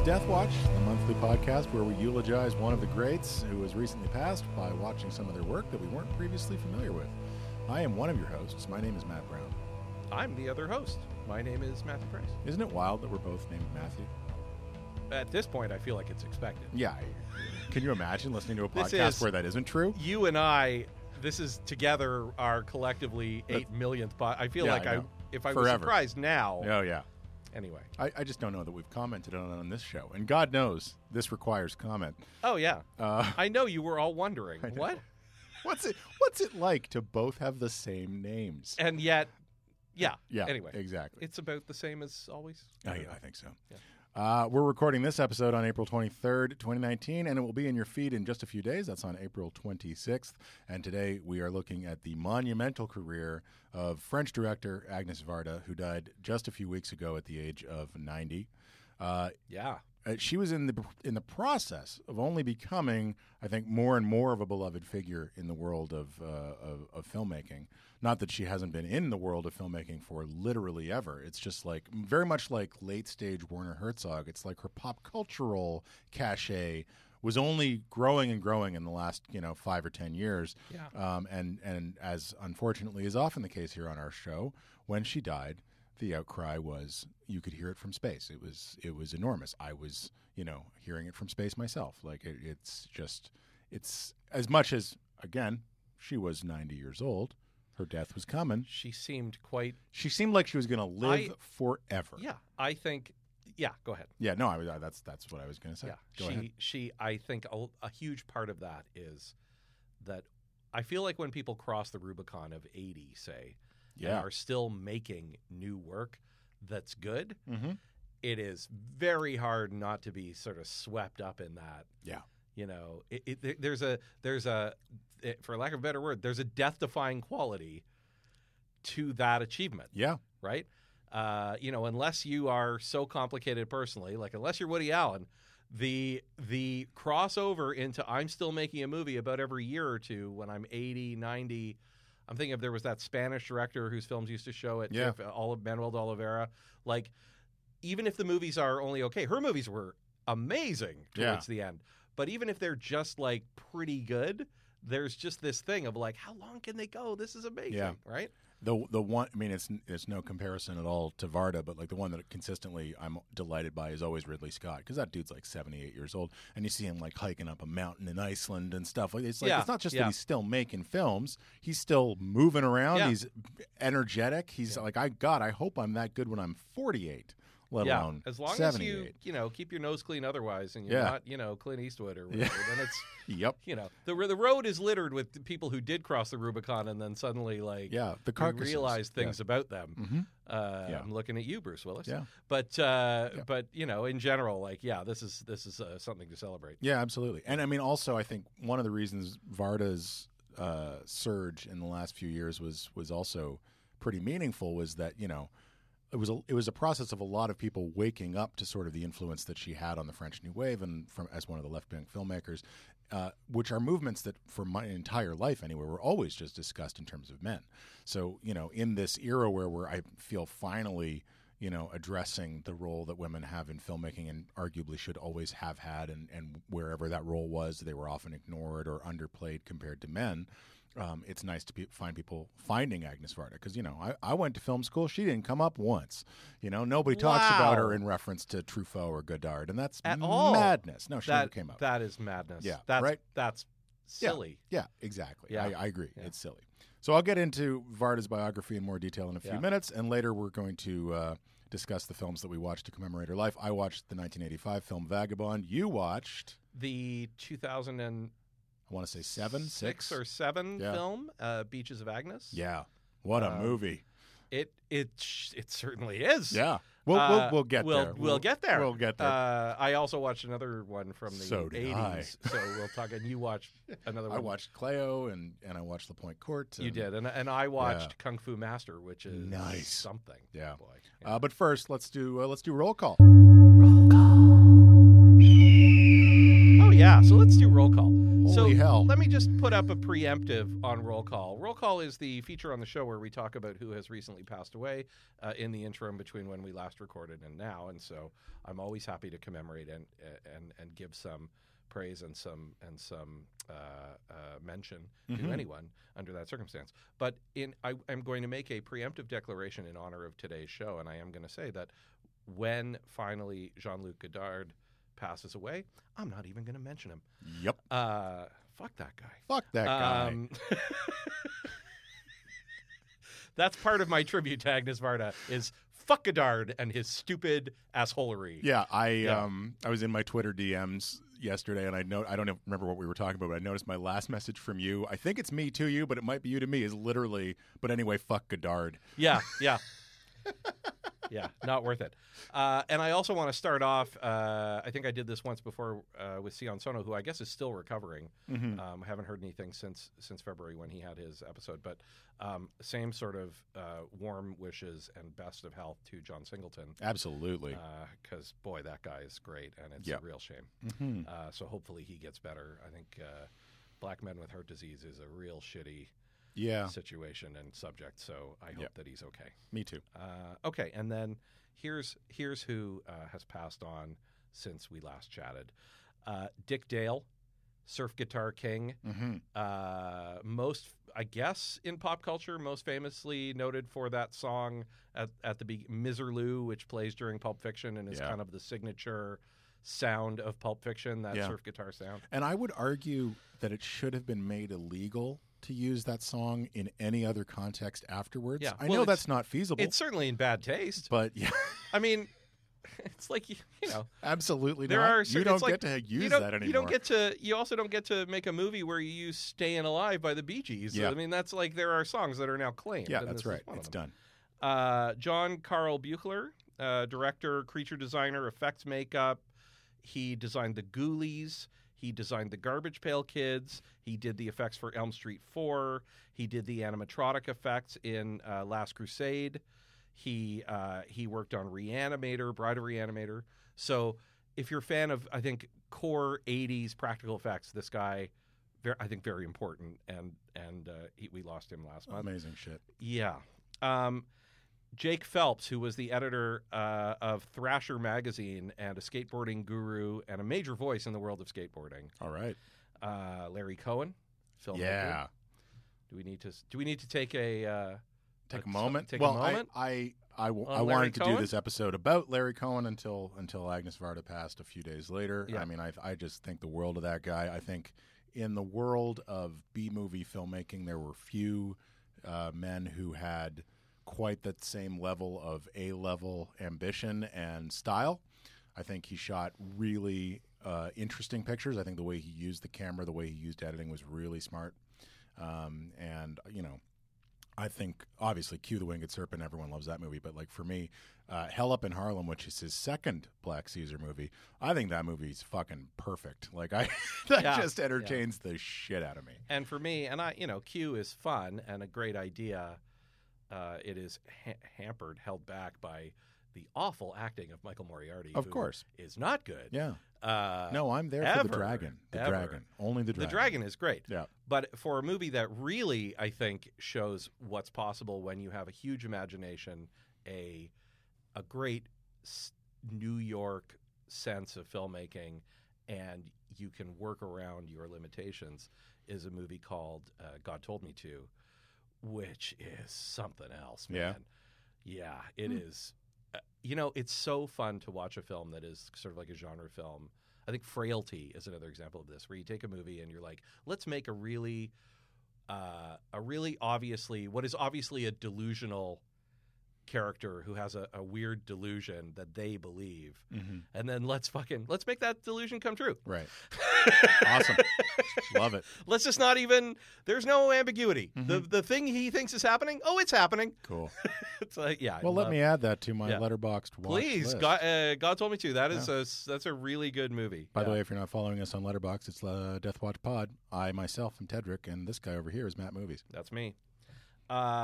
is Death Watch, the monthly podcast where we eulogize one of the greats who has recently passed by watching some of their work that we weren't previously familiar with. I am one of your hosts. My name is Matt Brown. I'm the other host. My name is Matthew Price. Isn't it wild that we're both named Matthew? At this point, I feel like it's expected. Yeah. Can you imagine listening to a podcast where that isn't true? You and I, this is together our collectively 8 millionth. I feel like if I was surprised now. Oh, yeah. Anyway. I just don't know that we've commented on this show. And God knows this requires comment. Oh, yeah. I know you were all wondering. What? What's it like to both have the same names? And yet, yeah. Anyway. Exactly. It's about the same as always. Oh, yeah, I think so. Yeah. We're recording this episode on April 23rd, 2019, and it will be in your feed in just a few days. That's on April 26th. And today we are looking at the monumental career of French director Agnes Varda, who died just a few weeks ago at the age of 90. She was in the process of only becoming, I think, more and more of a beloved figure in the world of filmmaking. Not that she hasn't been in the world of filmmaking for literally ever. It's just like very much like late stage Werner Herzog. It's like her pop cultural cachet was only growing and growing in the last 5 or 10 years. Yeah. And as unfortunately is often the case here on our show, when she died, the outcry was, you could hear it from space. It was enormous. I was, hearing it from space myself. Like it's as much as, again, she was 90 years old. Her death was coming. She seemed like she was going to live forever. Yeah, I think. Yeah, go ahead. Yeah, no, that's what I was going to say. Yeah, go ahead. I think a huge part of that is that I feel like when people cross the Rubicon of 80, say, and are still making new work that's good, it is very hard not to be sort of swept up in that. Yeah. There's a for lack of a better word, there's a death-defying quality to that achievement. Yeah. Right? Unless you are so complicated personally, like unless you're Woody Allen, the crossover into I'm still making a movie about every year or two when I'm 80, 90. I'm thinking there was that Spanish director whose films used to show at Manuel de Oliveira. Like, even if the movies are only okay, her movies were amazing towards the end. But even if they're just like pretty good, there's just this thing of like, how long can they go? This is amazing, right? The one, I mean, it's no comparison at all to Varda, but like the one that consistently I'm delighted by is always Ridley Scott, because that dude's like 78 years old, and you see him like hiking up a mountain in Iceland and stuff. Like it's not just that he's still making films; he's still moving around. Yeah. He's energetic. He's like, I hope I'm that good when I'm 48. Let alone as long 78. as you keep your nose clean otherwise, and you're not Clint Eastwood or whatever, then it's the road is littered with people who did cross the Rubicon and then suddenly the realize things about them. Mm-hmm. I'm looking at you, Bruce Willis. Yeah. But in general, this is something to celebrate. Yeah, absolutely. And I mean, also, I think one of the reasons Varda's surge in the last few years was also pretty meaningful was that it was a process of a lot of people waking up to sort of the influence that she had on the French New Wave and as one of the left-wing filmmakers, which are movements that for my entire life anyway were always just discussed in terms of men. So, in this era where I feel finally, addressing the role that women have in filmmaking and arguably should always have had, and wherever that role was, they were often ignored or underplayed compared to men. It's nice to find people finding Agnes Varda because, I went to film school. She didn't come up once. Nobody talks about her in reference to Truffaut or Godard, and that's madness. No, she never came up. That is madness. Yeah, that's silly. Yeah, exactly. Yeah. I agree. Yeah. It's silly. So I'll get into Varda's biography in more detail in a few minutes, and later we're going to discuss the films that we watched to commemorate her life. I watched the 1985 film Vagabond. You watched the 2000 and I want to say six or seven film, Beaches of Agnes. Yeah, what a movie! It certainly is. Yeah, we'll get there. We'll get there. We'll get there. I also watched another one from the 80s. So we'll talk. And you watched another one. I watched Cleo and I watched La Pointe Courte. You did, and I watched Kung Fu Master, which is something. Yeah. Boy. Yeah. But first, let's do roll call. Roll call. Oh yeah, so let's do roll call. Holy hell. Let me just put up a preemptive on Roll Call. Roll Call is the feature on the show where we talk about who has recently passed away in the interim between when we last recorded and now. And so I'm always happy to commemorate and give some praise and some mention to anyone under that circumstance. But I'm going to make a preemptive declaration in honor of today's show, and I am going to say that when finally Jean-Luc Godard passes away, I'm not even going to mention him. Yep. Fuck that guy. Fuck that guy. That's part of my tribute to Agnes Varda is fuck Godard and his stupid assholery. Yeah, I was in my Twitter DMs yesterday, and I don't even remember what we were talking about, but I noticed my last message from you. I think it's me to you, but it might be you to me. Is literally, but anyway, fuck Godard. Yeah. Yeah, not worth it. And I also want to start off, I think I did this once before with Sion Sono, who I guess is still recovering. I haven't heard anything since February when he had his episode. But same sort of warm wishes and best of health to John Singleton. Absolutely. Because, boy, that guy is great, and it's a real shame. So hopefully he gets better. I think black men with heart disease is a real shitty situation and subject, so I hope that he's okay. Me too. Okay, and then here's who has passed on since we last chatted. Dick Dale, surf guitar king. Most, I guess, in pop culture, most famously noted for that song at the Miserlou, which plays during Pulp Fiction and is kind of the signature sound of Pulp Fiction, that surf guitar sound. And I would argue that it should have been made illegal to use that song in any other context afterwards. Yeah. I know that's not feasible. It's certainly in bad taste. But yeah. I mean, it's like, you know. Absolutely there not. Are you don't get to use that anymore. You also don't get to make a movie where you use Stayin' Alive by the Bee Gees. Yeah. I mean, that's like, there are songs that are now claimed. Yeah, that's right. It's done. John Carl Buechler, director, creature designer, effects makeup. He designed the Ghoulies. He designed the Garbage Pail Kids. He did the effects for Elm Street 4. He did the animatronic effects in Last Crusade. He worked on Reanimator, Bride of Reanimator. So if you're a fan of, I think, core 80s practical effects, this guy, I think, very important. And we lost him last month. Amazing shit. Yeah. Jake Phelps, who was the editor of Thrasher magazine and a skateboarding guru and a major voice in the world of skateboarding. All right. Larry Cohen, filmmaker. Yeah. Do we need to take a moment? Take a moment. I wanted to do this episode about Larry Cohen until Agnes Varda passed a few days later. Yeah. I mean, I just think the world of that guy. I think in the world of B-movie filmmaking, there were few men who had quite that same level of A-level ambition and style. I think he shot really interesting pictures. I think the way he used the camera, the way he used editing was really smart. And, you know, I think, obviously, Cue the Winged Serpent, everyone loves that movie. But, like, for me, Hell Up in Harlem, which is his second Black Caesar movie, I think that movie's fucking perfect. Like, that just entertains the shit out of me. And for me, Cue is fun and a great idea. It is held back by the awful acting of Michael Moriarty. Of course. Is not good. Yeah. No, I'm there for the dragon. Dragon. Only the dragon. The dragon is great. Yeah. But for a movie that really, I think, shows what's possible when you have a huge imagination, a great New York sense of filmmaking, and you can work around your limitations, is a movie called God Told Me To, which is something else, man. Yeah, it is. It's so fun to watch a film that is sort of like a genre film. I think Frailty is another example of this, where you take a movie and you're like, let's make a really obviously, what is obviously a delusional character who has a weird delusion that they believe, and then let's make that delusion come true. Right. Awesome. Love it. Let's just not even, there's no ambiguity. The thing he thinks is happening, it's happening. Cool. It's like, yeah. Well, let me add that to my Letterboxd watch Please, list. God Told Me To. That is that's a really good movie. By the way, if you're not following us on Letterboxd, it's Death Watch Pod. I myself am Tedrick, and this guy over here is Matt Movies. That's me.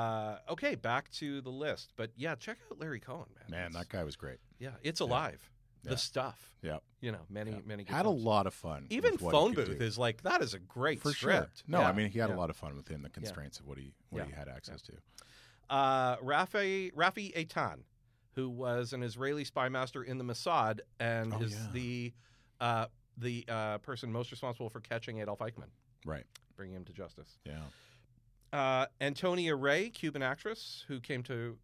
Okay, back to the list. But yeah, check out Larry Cohen, man. Man, that guy was great. Yeah, it's alive. Yeah. The Stuff. Yeah. You know, many good had films. a lot of fun. Even with what Phone he could Booth do. is like, that is a great For script. sure. No, Yeah. I mean he had Yeah. a lot of fun within the constraints of what he Yeah. had access to. Rafi Eitan, who was an Israeli spy master in the Mossad and Oh, is yeah. the person most responsible for catching Adolf Eichmann, Right. bringing him to justice. Yeah. Antonia Ray, Cuban actress who came to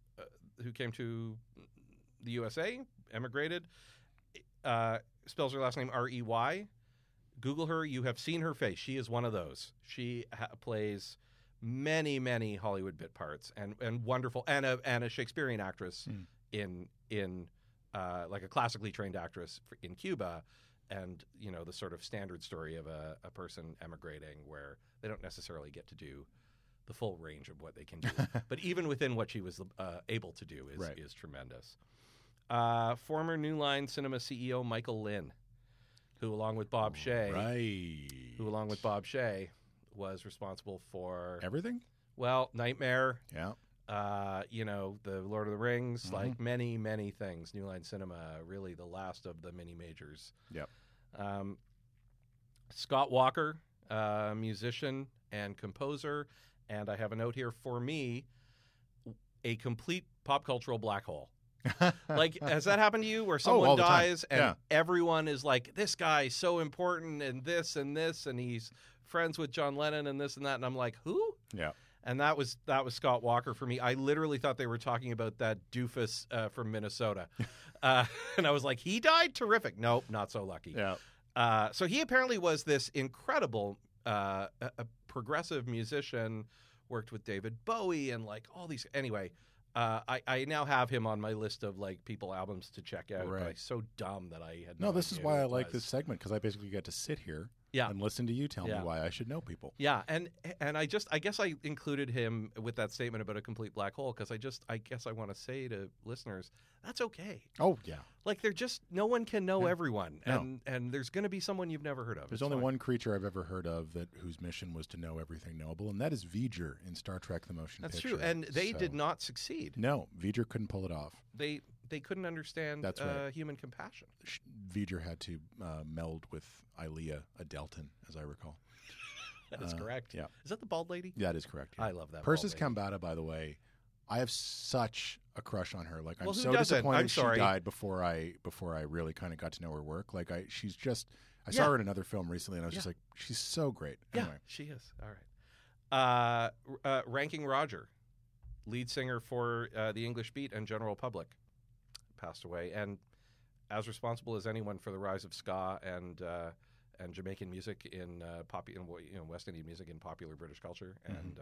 the USA, emigrated. Spells her last name Rey. Google her. You have seen her face. She is one of those. She plays many Hollywood bit parts and wonderful and a Shakespearean actress in like a classically trained actress in Cuba, and you know the sort of standard story of a person emigrating where they don't necessarily get to do the full range of what they can do, but even within what she was able to do is tremendous. Former New Line Cinema CEO Michael Lynn, who along with Bob Shea, was responsible for Everything. Well, Nightmare. Yeah. You know, the Lord of the Rings, like many things. New Line Cinema, really the last of the mini majors. Yep. Scott Walker, musician and composer, and I have a note here for me, a complete pop cultural black hole. Like, has that happened to you where someone all the time. dies and everyone is like, this guy's so important and this, and he's friends with John Lennon and this and that, and I'm like, who? Yeah. And that was Scott Walker for me. I literally thought they were talking about that doofus from Minnesota. And I was like, he died? Terrific. Nope, not so lucky. Yeah. So he apparently was this incredible a progressive musician, worked with David Bowie and like all these. Anyway, I now have him on my list of like albums to check out. Right. But I'm so dumb that I had No, this is idea why who I it like was. this segment, because I basically get to sit here Yeah. and listen to you tell me Yeah. why I should know people. Yeah, and I guess I included him with that statement about a complete black hole because I guess I want to say to listeners, that's okay. Oh, yeah. Like no one can know everyone, No. and there's going to be someone you've never heard of. There's It's only fine. one creature I've ever heard of whose mission was to know everything knowable, and that is V'ger in Star Trek: The Motion That's Picture. true, and they So- did not succeed. No, V'ger couldn't pull it off. They couldn't understand That's right. human compassion. V'ger had to meld with Ilea Adelton, as I recall. That is correct. Yeah. Is that the bald lady? That is correct. Yeah. I love that. Persis bald lady. Kambata, by the way, I have such a crush on her. Like, I'm Well, who so doesn't? disappointed I'm sorry. she died before I really kind of got to know her work. Like, I saw her in another film recently, and I was just like, she's so great. Anyway. Yeah, she is. All right. Ranking Roger, lead singer for the English Beat and General Public, passed away, and as responsible as anyone for the rise of ska and Jamaican music in West Indian music in popular British culture, and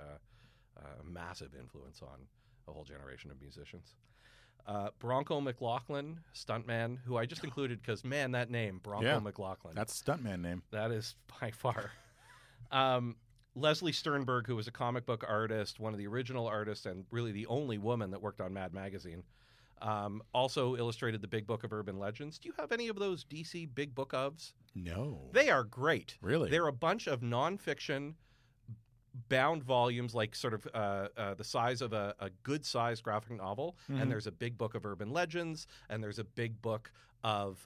a massive influence on a whole generation of musicians. Bronco McLaughlin, stuntman, who I just included because, man, that name, Bronco McLaughlin. That's a stuntman name. That is by far. Leslie Sternberg, who was a comic book artist, one of the original artists, and really the only woman that worked on Mad Magazine. Also illustrated the Big Book of Urban Legends. Do you have any of those DC Big Book ofs? No. They are great. Really? They're a bunch of nonfiction bound volumes, like sort of the size of a good-sized graphic novel. And there's a Big Book of Urban Legends, and there's a big book of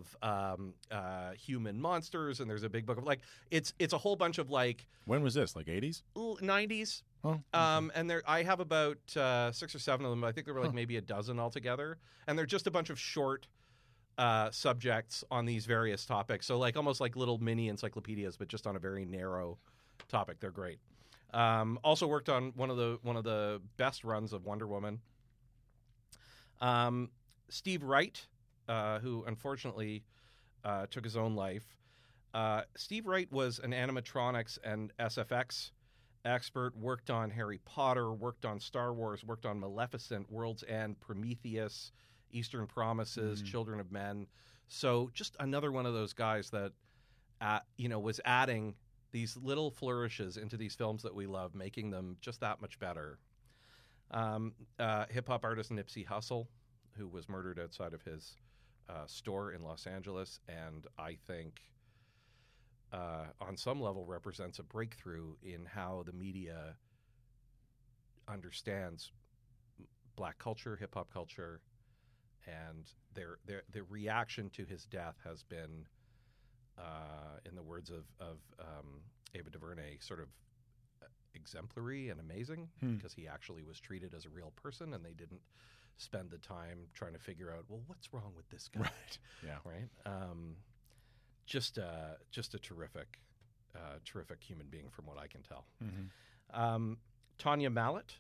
human monsters, and there's a big book of it's a whole bunch of like When was this? Like 80s? 90s. Oh. And I have about 6 or 7 of them. I think there were like maybe a dozen altogether, and they're just a bunch of short subjects on these various topics. So like almost like little mini encyclopedias, but just on a very narrow topic. They're great. Also worked on one of the best runs of Wonder Woman. Steve Wright, who unfortunately took his own life. Steve Wright was an animatronics and SFX expert, worked on Harry Potter, worked on Star Wars, worked on Maleficent, World's End, Prometheus, Eastern Promises, Children of Men. So just another one of those guys that, was adding these little flourishes into these films that we love, making them just that much better. Hip-hop artist Nipsey Hussle, who was murdered outside of his store in Los Angeles, and I think on some level represents a breakthrough in how the media understands black culture, hip-hop culture, and their reaction to his death has been, in the words of Ava DuVernay, sort of exemplary and amazing, because he actually was treated as a real person, and they didn't spend the time trying to figure out, well, what's wrong with this guy? Right. Yeah. Right. Just a terrific human being, from what I can tell. Tanya Mallet,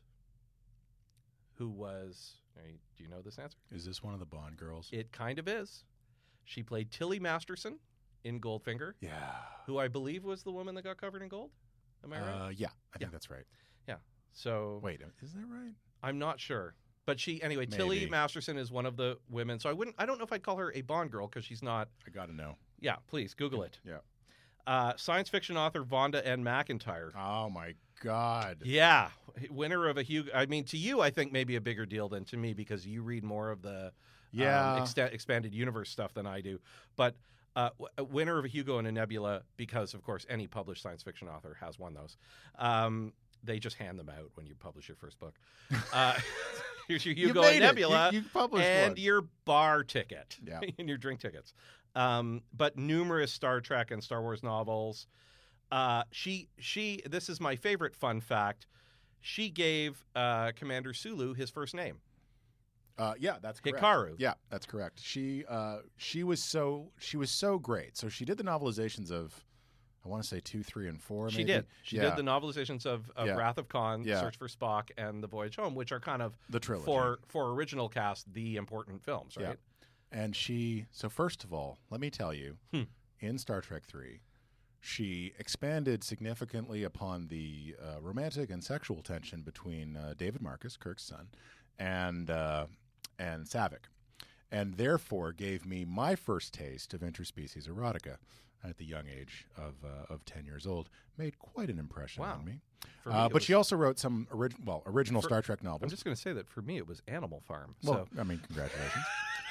who was, do you know this answer? Is this one of the Bond girls? It kind of is. She played Tilly Masterson in Goldfinger. Yeah. Who I believe was the woman that got covered in gold. Am I right? Yeah, I think that's right. Yeah. So wait, is that right? I'm not sure. But Maybe. Tilly Masterson is one of the women. So I don't know if I'd call her a Bond girl, because she's not. I got to know. Yeah, please Google it. Yeah. Science fiction author Vonda N. McIntyre. Oh my God. Yeah, winner of a Hugo. I mean, to you, I think maybe a bigger deal than to me, because you read more of the expanded universe stuff than I do. But winner of a Hugo and a Nebula, because of course any published science fiction author has won those. They just hand them out when you publish your first book. Here's your Hugo and Nebula, you published and one. your bar ticket, Yeah. and your drink tickets. But numerous Star Trek and Star Wars novels. She. This is my favorite fun fact. She gave Commander Sulu his first name. Yeah, that's correct. Hikaru. Yeah, that's correct. She was so great. So she did the novelizations of, I want to say 2, 3, and 4. She maybe. did. She did the novelizations of Yeah. Wrath of Khan, Yeah. Search for Spock, and The Voyage Home, which are kind of The trilogy. for original cast the important films, right? Yeah. And so first of all, let me tell you, in Star Trek 3, she expanded significantly upon the romantic and sexual tension between David Marcus, Kirk's son, and Saavik, and therefore gave me my first taste of interspecies erotica at the young age of 10 years old. Made quite an impression on me. For me, But she also wrote some original Star Trek novels. I'm just going to say that for me, it was Animal Farm. Well, So I mean, congratulations.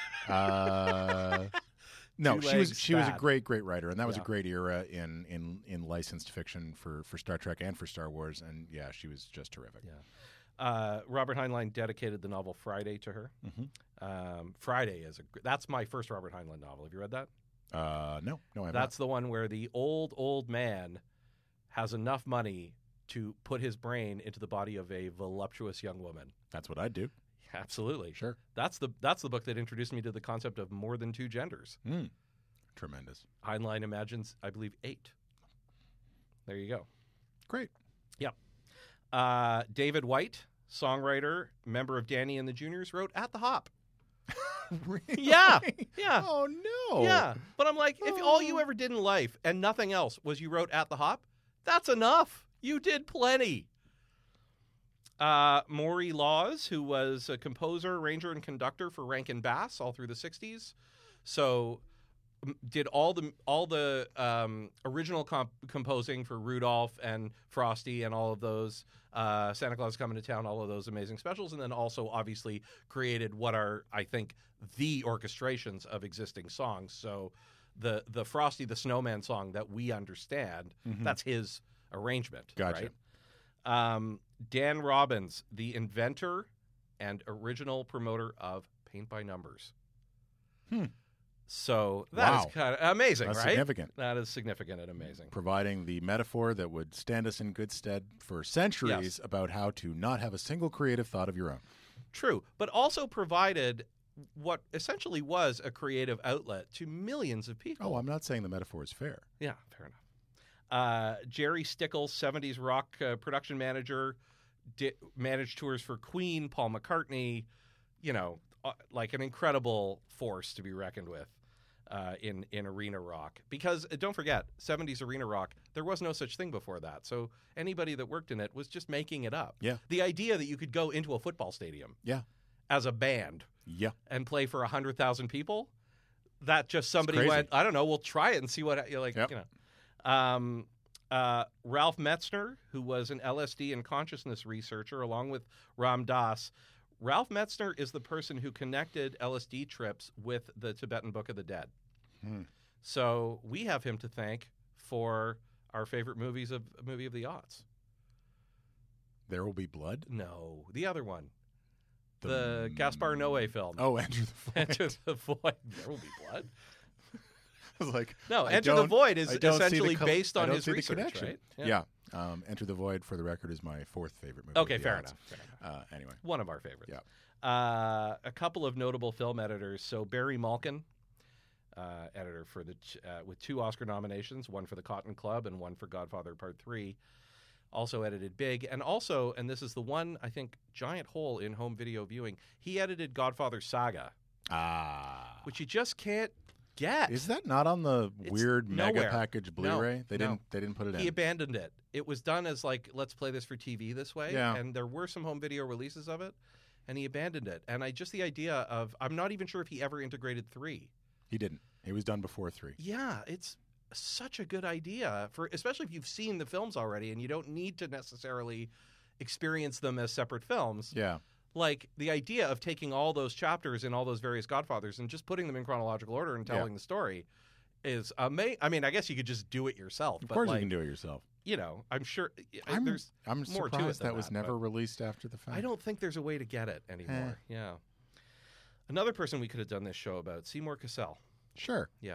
No, she was a great writer, and that was a great era in licensed fiction for Star Trek and for Star Wars. And yeah, she was just terrific. Yeah. Robert Heinlein dedicated the novel Friday to her. Friday that's my first Robert Heinlein novel. Have you read that? No, I have That's the one where the old man has enough money to put his brain into the body of a voluptuous young woman. That's what I'd do. Absolutely. Sure. That's the book that introduced me to the concept of more than two genders. Tremendous. Heinlein imagines, I believe, 8. There you go. Great. Yep. David White, songwriter, member of Danny and the Juniors, wrote At the Hop. Really? Yeah. Oh no. Yeah. But I'm like, if all you ever did in life and nothing else was you wrote At the Hop, that's enough. You did plenty. Maury Laws, who was a composer, arranger, and conductor for Rankin Bass all through the 60s. So did all the original composing for Rudolph and Frosty and all of those, Santa Claus Coming to Town, all of those amazing specials, and then also obviously created what are, I think, the orchestrations of existing songs. So the Frosty the Snowman song that we understand, that's his arrangement. Gotcha. Right? Dan Robbins, the inventor and original promoter of Paint by Numbers. So that is kind of amazing, That's right? significant. That is significant and amazing. Providing the metaphor that would stand us in good stead for centuries about how to not have a single creative thought of your own. True, but also provided what essentially was a creative outlet to millions of people. Oh, I'm not saying the metaphor is fair. Yeah, fair enough. Jerry Stickles, 70s rock production manager, managed tours for Queen, Paul McCartney, like an incredible force to be reckoned with in arena rock. Because don't forget, 70s arena rock, there was no such thing before that. So anybody that worked in it was just making it up. Yeah. The idea that you could go into a football stadium as a band and play for 100,000 people, that just somebody went, I don't know, we'll try it and see what, Ralph Metzner, who was an LSD and consciousness researcher, along with Ram Dass. Ralph Metzner is the person who connected LSD trips with the Tibetan Book of the Dead. So we have him to thank for our favorite movie of the aughts. There Will Be Blood? No, the other one. The Gaspar Noé film. Oh, Enter the Void. Enter the Void. There will be blood. I was like, No, I Enter the don't- Void is I don't see the essentially co- based I on don't his see the research, connection. right? Yeah. Enter the Void, for the record, is my fourth favorite movie. Okay, of the fair odds. enough. Fair enough. Anyway. One of our favorites. Yeah. A couple of notable film editors. So Barry Malkin, editor for with 2 Oscar nominations, one for The Cotton Club and one for Godfather Part 3. Also edited Big, and also, and this is the one, I think, giant hole in home video viewing, he edited Godfather Saga, which you just can't get. Is that not on the It's weird mega nowhere. package Blu-ray? They no. didn't put it He in. abandoned it. It was done as like, let's play this for TV this way. Yeah. And there were some home video releases of it, and he abandoned it. And the idea of, I'm not even sure if he ever integrated 3. He didn't. It was done before 3. Yeah, it's such a good idea, especially if you've seen the films already and you don't need to necessarily experience them as separate films. Yeah. Like the idea of taking all those chapters in all those various Godfathers and just putting them in chronological order and telling the story is amazing. I mean, I guess you could just do it yourself. Of but course like, you can do it yourself. You know, I'm sure I'm there's more surprised to it than that was never but released after the fact. I don't think there's a way to get it anymore. Yeah. Another person we could have done this show about, Seymour Cassel. Sure. Yeah.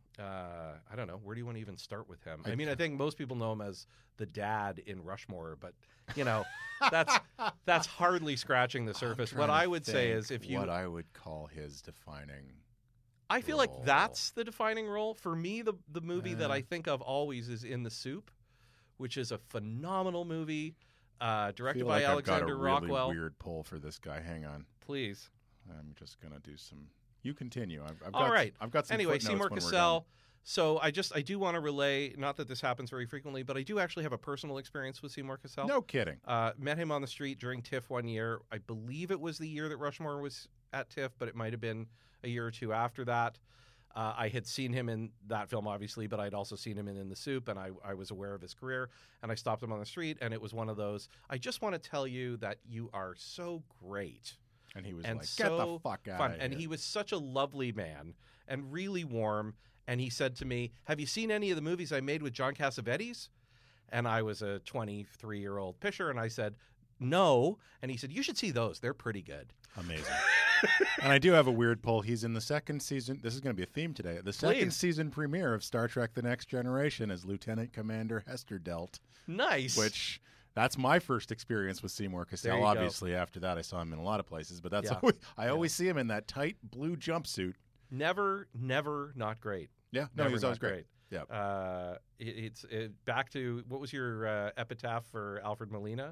I don't know. Where do you want to even start with him? I mean, I think most people know him as the dad in Rushmore, but you know, that's hardly scratching the surface. What I would say is, if you, what I would call his defining, I feel role. like that's the defining role for me. The movie that I think of always is In the Soup, which is a phenomenal movie, directed feel by like Alexander I've got a really Rockwell. weird pull for this guy. Hang on, Please. I'm just gonna do some. You continue. I've All got, right. I've got some. Anyway, footnotes Seymour when we're Cassel. So I do want to relay, not that this happens very frequently, but I do actually have a personal experience with Seymour Cassel. done. No kidding. Met him on the street during TIFF one year. I believe it was the year that Rushmore was at TIFF, but it might have been a year or two after that. I had seen him in that film, obviously, but I'd also seen him in The Soup, and I was aware of his career. And I stopped him on the street, and it was one of those, I just want to tell you that you are so great. And he was And like, so "Get the fuck out fun. of And here." he was such a lovely man and really warm. And he said to me, "Have you seen any of the movies I made with John Cassavetes?" And I was a 23-year-old pisher, and I said, "No." And he said, "You should see those. They're pretty good." Amazing. And I do have a weird pull. He's in the second season. This is going to be a theme today. The second Please. season premiere of Star Trek: The Next Generation as Lieutenant Commander Hester Delt, Nice. which that's my first experience with Seymour There Cassel. you go. Obviously, after that, I saw him in a lot of places, but that's Yeah. always, I always see him in that tight blue jumpsuit. Never not great. Yeah, no, Never he was always not great. Yeah. It's back to, what was your epitaph for Alfred Molina?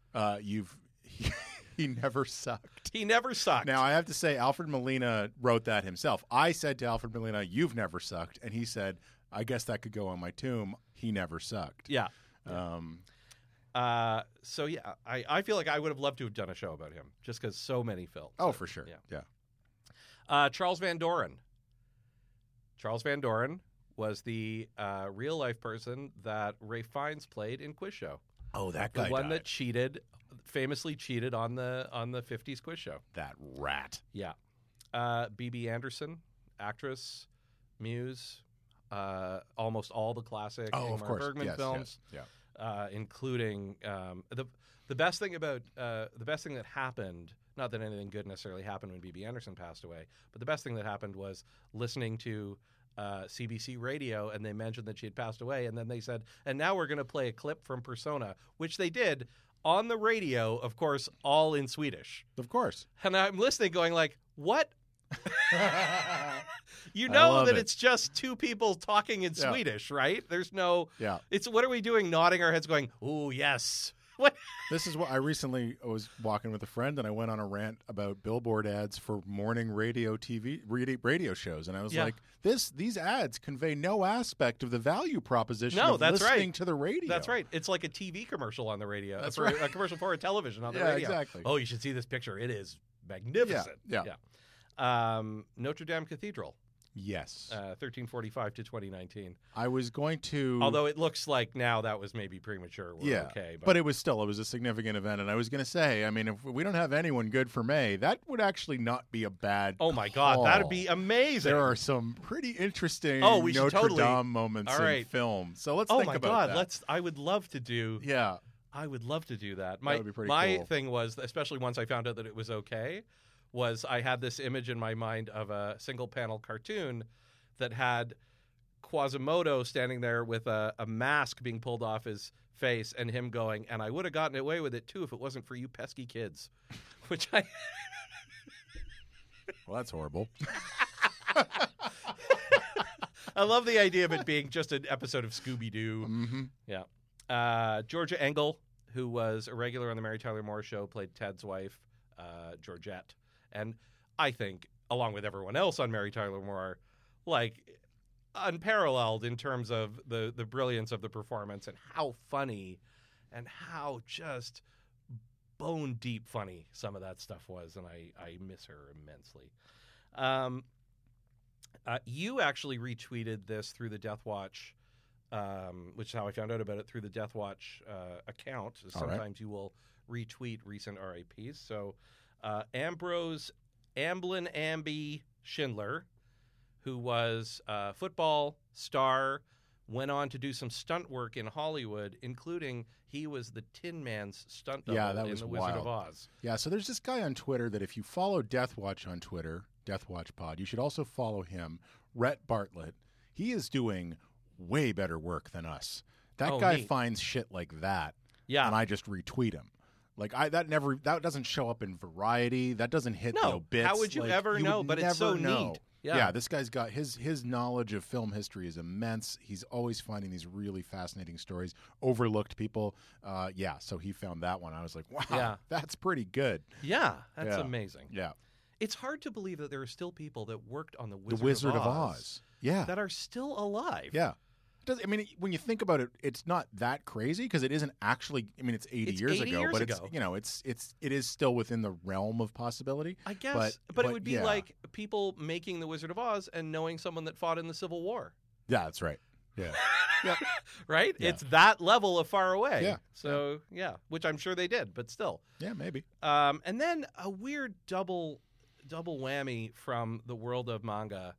He never sucked. He never sucked. Now, I have to say, Alfred Molina wrote that himself. I said to Alfred Molina, "You've never sucked." And he said, "I guess that could go on my tomb. He never sucked." Yeah. Um, So yeah, I feel like I would have loved to have done a show about him, just because so many films. oh, for sure. Yeah. Yeah. Charles Van Doren. Charles Van Doren was the real life person that Ralph Fiennes played in Quiz Show. Oh, that The guy one died. that famously cheated on the 50s quiz show. That rat. Yeah. B.B. Anderson, actress, muse, almost all the classic Oh, of Ingmar course. Bergman Yes, films, yes, yeah. including the best thing that happened. Not that anything good necessarily happened when B.B. Anderson passed away, but the best thing that happened was listening to CBC radio, and they mentioned that she had passed away, and then they said, "And now we're going to play a clip from Persona," which they did on the radio, of course, all in Swedish. Of course. And I'm listening, going like, "What?" You I know love that it. it's just two people talking in Yeah. Swedish, right? There's no. Yeah. It's what are we doing? Nodding our heads, going, "Oh yes." What? This is what I recently was walking with a friend, and I went on a rant about billboard ads for morning radio shows, and I was Yeah. like, "These ads convey no aspect of the value proposition No, of that's listening right. to the radio." That's right. It's like a TV commercial on the radio. That's for right. A commercial for a television on the Yeah, radio. exactly. Oh, you should see this picture. It is magnificent. Yeah. Notre Dame Cathedral, Yes. 1345 to 2019. I was going to. Although it looks like now that was maybe premature. We're yeah, okay. but it was a significant event, and I was going to say, I mean, if we don't have anyone good for May, that would actually not be a bad. oh my God, call. that'd be amazing. There are some pretty interesting Oh, we should Notre totally- Dame moments All in right. film. So let's oh think my about God, that. I would love to do. Yeah. I would love to do that. That would be pretty my cool. thing was, especially once I found out that it was okay, was I had this image in my mind of a single panel cartoon that had Quasimodo standing there with a mask being pulled off his face and him going, and I would have gotten away with it too if it wasn't for you pesky kids. Which I... Well, that's horrible. I love the idea of it being just an episode of Scooby-Doo. Mm-hmm. Yeah. Georgia Engel, who was a regular on the Mary Tyler Moore Show, played Ted's wife, Georgette. And I think, along with everyone else on Mary Tyler Moore, like, unparalleled in terms of the brilliance of the performance and how funny and how just bone-deep funny some of that stuff was. And I miss her immensely. You actually retweeted this through the Death Watch, which is how I found out about it, through the Death Watch account. Sometimes you will retweet recent RIPs. So Ambrose Amblin Amby Schindler, who was a football star, went on to do some stunt work in Hollywood, including he was the Tin Man's stunt double in The Wizard of Oz. Yeah, so there's this guy on Twitter that if you follow Death Watch on Twitter, Death Watch Pod, you should also follow him, Rhett Bartlett. He is doing way better work than us. That guy finds shit like that, and I just retweet him. Like that doesn't show up in Variety. That doesn't hit the obits. How would you ever know? But it's so neat. Yeah, this guy's got his knowledge of film history is immense. He's always finding these really fascinating stories, overlooked people. So he found that one. I was like, wow, that's pretty good. Yeah, that's amazing. Yeah. It's hard to believe that there are still people that worked on The Wizard of Oz. Yeah. That are still alive. Yeah. When you think about it, it's not that crazy because it isn't actually. I mean, it's 80 years ago, but it is still within the realm of possibility. I guess, but it would be like people making The Wizard of Oz and knowing someone that fought in the Civil War. Yeah, that's right. Yeah, yeah. Right. Yeah. It's that level of far away. Yeah. So which I'm sure they did, but still. Yeah, maybe. And then a weird double whammy from the world of manga.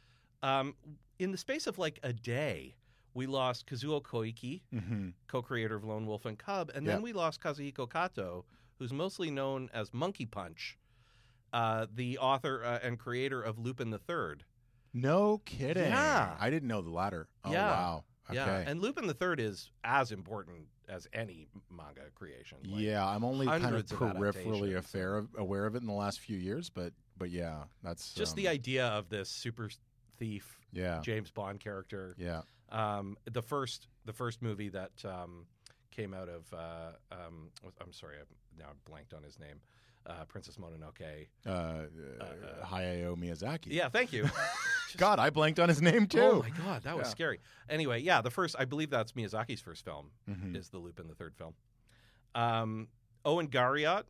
In the space of like a day, we lost Kazuo Koike, co-creator of Lone Wolf and Cub, and then we lost Kazuhiko Kato, who's mostly known as Monkey Punch, the author and creator of Lupin the Third. No kidding. Yeah. I didn't know the latter. Oh, yeah. Wow. Okay. Yeah, and Lupin the Third is as important as any manga creation. Like I'm only kind of peripherally adaptations. aware of it in the last few years, but yeah, that's just the idea of this super thief, James Bond character. Yeah. The first movie that came out of I'm sorry, now I've blanked on his name. Princess Mononoke. Hayao Miyazaki. Yeah, thank you. God, I blanked on his name too. Oh my God, that was scary. Anyway, the first, I believe that's Miyazaki's first film, is the Lupin the Third film. Owen Garriott,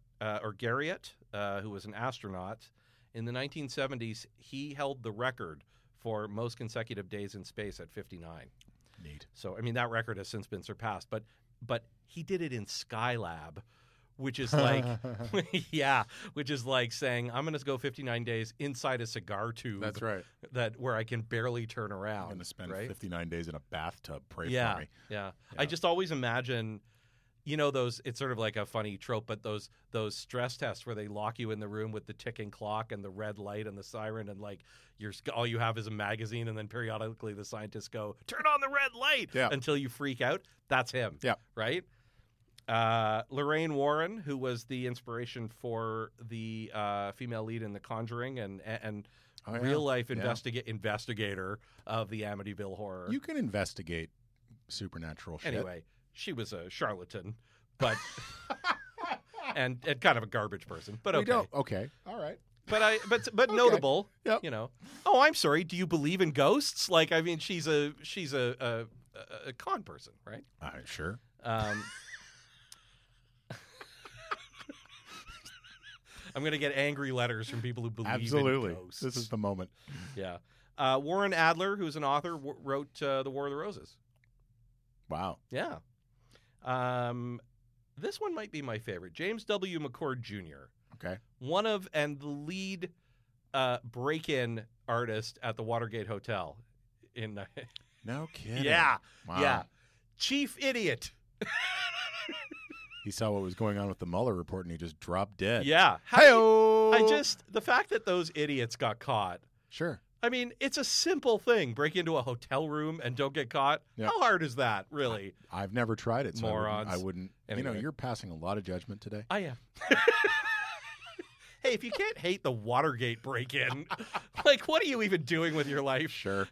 who was an astronaut in the 1970s, he held the record for most consecutive days in space at 59. Neat. So, I mean, that record has since been surpassed, but he did it in Skylab, which is like, which is like saying, I'm going to go 59 days inside a cigar tube. That's right. Where I can barely turn around. I'm going to spend 59 days in a bathtub. Pray for me. Yeah. I just always imagine, those, it's sort of like a funny trope, but those stress tests where they lock you in the room with the ticking clock and the red light and the siren, and like all you have is a magazine, and then periodically the scientists go, turn on the red light until you freak out. That's him. Yeah. Right? Lorraine Warren, who was the inspiration for the female lead in The Conjuring and real life investigator of the Amityville Horror. You can investigate supernatural shit. Anyway, she was a charlatan, but and kind of a garbage person. But okay, okay, all right. But okay. Notable. Yep. Oh, I'm sorry. Do you believe in ghosts? Like, I mean, she's a con person, right? Sure. I'm going to get angry letters from people who believe in ghosts. This is the moment. Yeah. Warren Adler, who's an author, wrote The War of the Roses. Wow. Yeah. This one might be my favorite. James W. McCord Jr. Okay. One of and the lead break-in artist at the Watergate Hotel. No kidding. Yeah. Wow. Yeah. Chief idiot. he saw what was going on with the Mueller report and he just dropped dead. Yeah. The fact that those idiots got caught. Sure. I mean, it's a simple thing. Break into a hotel room and don't get caught. Yeah. How hard is that, really? I've never tried it, so Morons. I wouldn't. Anyway. You're passing a lot of judgment today. I am. Hey, if you can't hate the Watergate break-in, like, what are you even doing with your life? Sure.